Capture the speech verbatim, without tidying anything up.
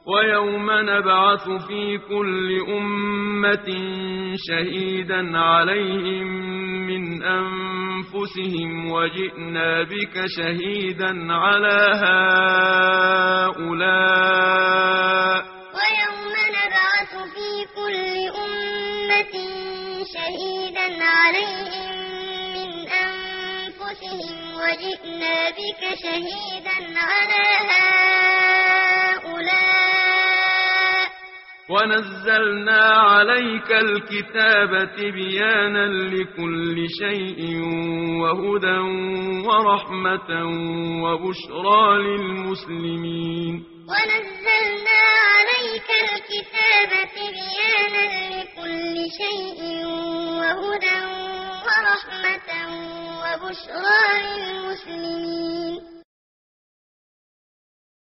ويوم نبعث في كل أمة شهيدا عليهم من أنفسهم وجئنا بك شهيدا على هؤلاء ويوم نبعث في كل أمة شهيدا عليهم من أنفسهم وجئنا بك شهيدا على هؤلاء ونزلنا عليك الكتاب تبيانا لكل شيء وهدى ورحمة وبشرى للمسلمين ونزلنا عليك الكتاب تبيانا لكل شيء وهدى ورحمة وبشرى للمسلمين